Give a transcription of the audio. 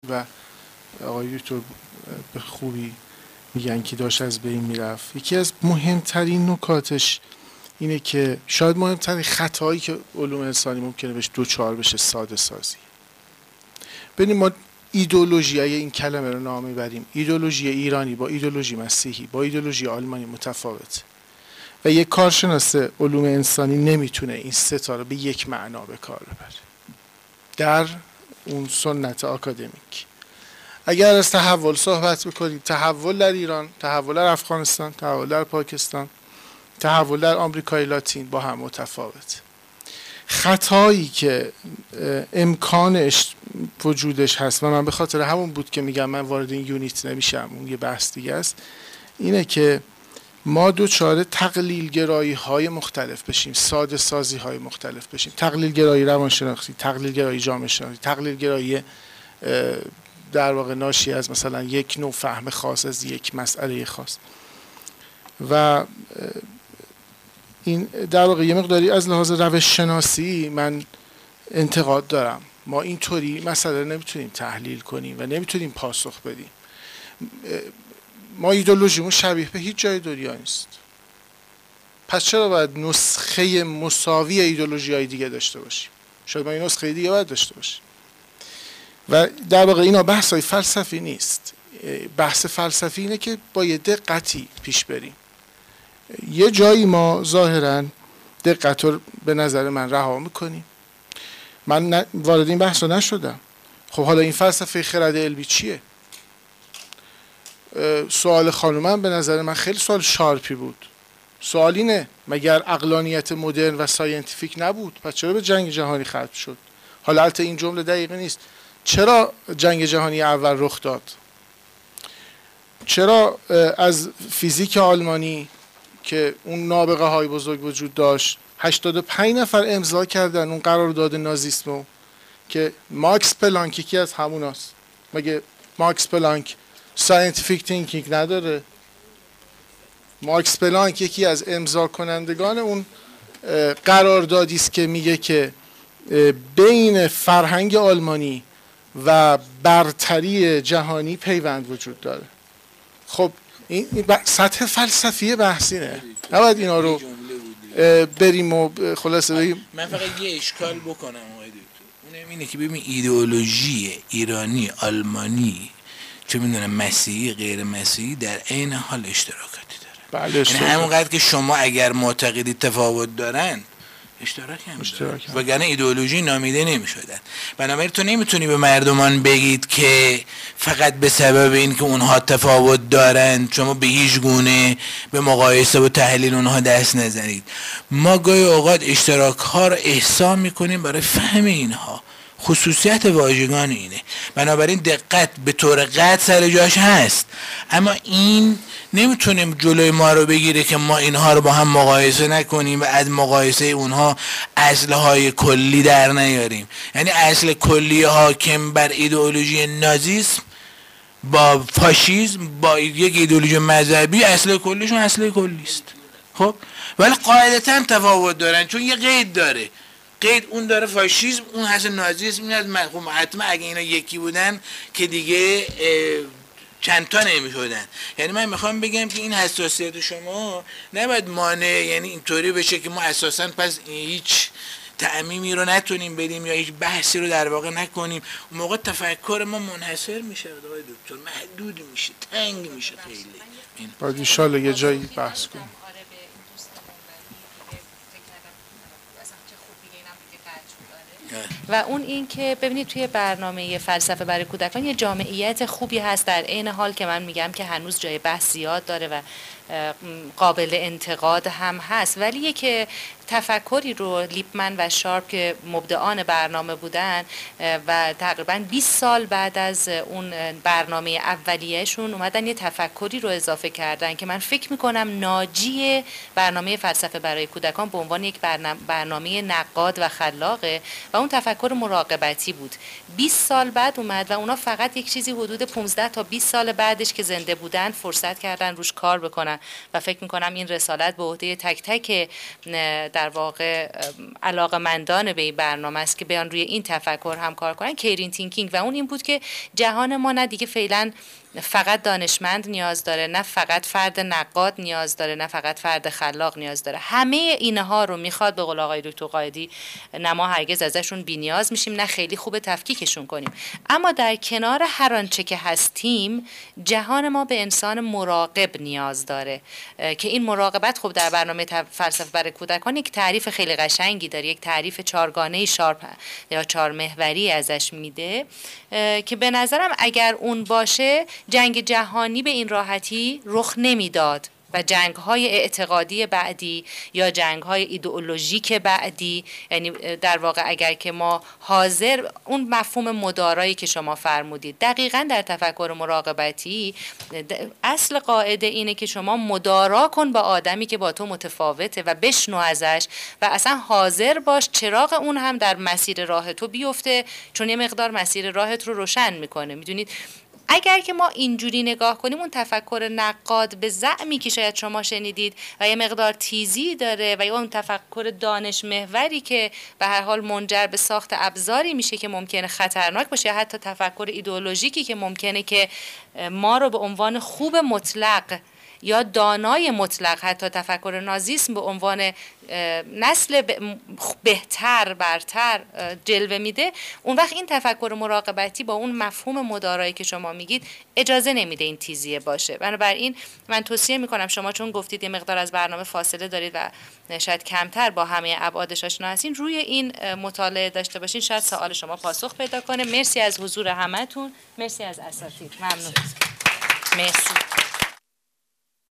و آقای دکتر به خوبی میگن که داشت از بین میرفت. یکی از مهمترین نکاتش اینه که شاید مهمترین خطایی که علوم انسانی ممکنه بهش دوچار بشه ساده سازی. ببینید ما ایدئولوژیای این کلمه رو نام میبریم. ایدئولوژی ایرانی با ایدئولوژی مسیحی با ایدئولوژی آلمانی متفاوت و یک کارشناس علوم انسانی نمیتونه این سه تا رو به یک معنا به کار ببره در اون سنت آکادمیک. اگر از تحول صحبت بکنیم، تحول در ایران، تحول در افغانستان، تحول در پاکستان، تحول در آمریکای لاتین با هم متفاوت. خطایی که امکانش وجودش هست و من به خاطر همون بود که میگم من وارد این یونیت نمیشم، اون یه بحث دیگه است، اینه که ما دوچار تقلیل گرایی های مختلف بشیم، ساده سازی های مختلف بشیم، تقلیل گرایی روانشناختی، تقلیل گرایی جامعه شناختی، تقلیل گرایی در واقع ناشی از مثلا یک نوع فهم خاص از یک مسئله خاص. و این در واقع یه مقداری از لحاظ روش شناسی من انتقاد دارم. ما اینطوری مسئله نمیتونیم تحلیل کنیم و نمیتونیم پاسخ بدیم. ما ایدئولوژیمون شبیه به هیچ جای دنیا نیست. پس چرا باید نسخه مساوی ایدئولوژی‌های دیگه داشته باشیم؟ شاید ما این نسخه دیگه باید داشته باشیم. و در واقع اینا بحث‌های فلسفی نیست. بحث فلسفی اینه که با یه دقتی پیش بریم. یه جایی ما ظاهراً دقت رو به نظر من رها میکنیم. من وارد این بحث رو نشدم. خب حالا این فلسفه خرد علمی چیه؟ سوال خانومم به نظر من خیلی سوال شارپی بود. سوال اینه مگر عقلانیت مدرن و ساینتیفیک نبود؟ پس چرا به جنگ جهانی ختم شد؟ حالا البته این جمله دقیقه نیست. چرا جنگ جهانی اول رخ داد؟ چرا از فیزیک آلمانی که اون نابغه های بزرگ وجود داشت 85 نفر امضا کردن اون قرارداد نازیسمو که ماکس پلانک یکی از هموناست؟ مگه ماکس پلانک ساینتیفیک تینکینگ نداره؟ ماکس پلانک یکی از امضا کنندگان اون قراردادی است که میگه که بین فرهنگ آلمانی و برتری جهانی پیوند وجود داره. خب این سطح فلسفی بحثینه، نباید اینا رو بریم و خلاصه بگیم. من فقط یه اشکال بکنم آقای دکتر، اونم اینه که ببین ایدئولوژی ایرانی، آلمانی، چه میدونم مسیحی، غیر مسیحی در عین حال اشتراکاتی داره. بله، یعنی همونقدر که شما اگر معتقدی تفاوت دارن اشتراک هم دارن، وگرنه ایدئولوژی نامیده نمیشدن. بنابراین تو نمیتونی به مردمان بگید که فقط به سبب این که اونها تفاوت دارن شما به هیچ گونه به مقایسه و تحلیل اونها دست نزنید. ما گاهی اوقات اشتراک ها رو احسا میکنیم برای فهم اینها. خصوصیت واژگان اینه. بنابراین دقت به طور قطع سر جاش هست، اما این نمیتونیم جلوی ما رو بگیره که ما اینها رو با هم مقایسه نکنیم و از مقایسه اونها اصلهای کلی در نیاریم. یعنی اصل کلی حاکم بر ایدئولوژی نازیسم با فاشیسم با یک ایدئولوژی مذهبی اصل کلیشون اصل کلی است. خب ولی قاعدتاً تفاوت دارن، چون یه قید داره. قید اون داره فاشیسم، اون هست نازیسم، این هست حتما اگه اینا یکی بودن که دیگه چند تا نمی شدن. یعنی من میخوام بگم که این حساسیت شما نباید مانع یعنی اینطوری بشه که ما اساساً پس هیچ تعمیمی رو نتونیم بدیم یا هیچ بحثی رو در واقع نکنیم. اون موقع تفکر ما منحصر میشه آقای دکتر، محدود میشه، تنگ میشه خیلی. باید ان شاء الله یه جایی بحث کنیم. و اون این که ببینید توی برنامه فلسفه برای کودکان یه جامعیت خوبی هست، در عین حال که من میگم که هنوز جای بحث زیاد داره و قابل انتقاد هم هست، ولی که تفکری رو لیپمن و شارپ که مبدعان برنامه بودن و تقریبا 20 سال بعد از اون برنامه اولیه‌شون اومدن یه تفکری رو اضافه کردن که من فکر میکنم ناجی برنامه فلسفه برای کودکان به عنوان یک برنامه نقاد و خلاقه و اون تفکر مراقبتی بود. 20 سال بعد اومد و اونا فقط یک چیزی حدود 15 تا 20 سال بعدش که زنده بودن فرصت کردن روش کار بکنن و فکر میکنم این رسالت به عهده تک تک در واقع علاقه‌مندان به این برنامه است که بیان روی این تفکر هم کار کنن، کیرین تینکینگ، و اون این بود که جهان ما نه دیگه فعلا فقط دانشمند نیاز داره، نه فقط فرد نقاد نیاز داره، نه فقط فرد خلاق نیاز داره، همه اینها رو میخواد. به قول آقای دکتر قائدی نه ما هرگز ازشون بی‌نیاز میشیم، نه خیلی خوب تفکیکشون کنیم. اما در کنار هر آنچه که هستیم، جهان ما به انسان مراقب نیاز داره که این مراقبت خب در برنامه فلسفه برای کودکان یک تعریف خیلی قشنگی داره، یک تعریف چارگانه یا چارمحوری ازش میده که به نظرم اگر اون باشه جنگ جهانی به این راحتی رخ نمیداد و جنگ‌های اعتقادی بعدی یا جنگ‌های ایدئولوژیک بعدی، یعنی در واقع اگر که ما حاضر اون مفهوم مدارایی که شما فرمودید، دقیقاً در تفکر مراقبتی اصل قاعده اینه که شما مدارا کن با آدمی که با تو متفاوته و بشنو ازش و اصلا حاضر باش چراغ اون هم در مسیر راه تو بیفته، چون یه مقدار مسیر راهت رو روشن میکنه. میدونید اگر که ما اینجوری نگاه کنیم، اون تفکر نقاد به زعمی که شاید شما شنیدید و یه مقدار تیزی داره و یا اون تفکر دانش محوری که به هر حال منجر به ساخت ابزاری میشه که ممکنه خطرناک باشه، یا حتی تفکر ایدئولوژیکی که ممکنه که ما رو به عنوان خوب مطلق یا دانای مطلق، حتی تفکر نازیسم به عنوان نسل بهتر برتر جلوه میده، اون وقت این تفکر مراقبتی با اون مفهوم مدارایی که شما میگید اجازه نمیده این تیزیه باشه. بنابراین من توصیه میکنم شما چون گفتید یه مقدار از برنامه فاصله دارید و شاید کمتر با همه ابعادش آشنا هستین، روی این مطالعه داشته باشین، شاید سوال شما پاسخ پیدا کنه. مرسی از حضور همتون، مرسی از اساتید، ممنون. مرسی.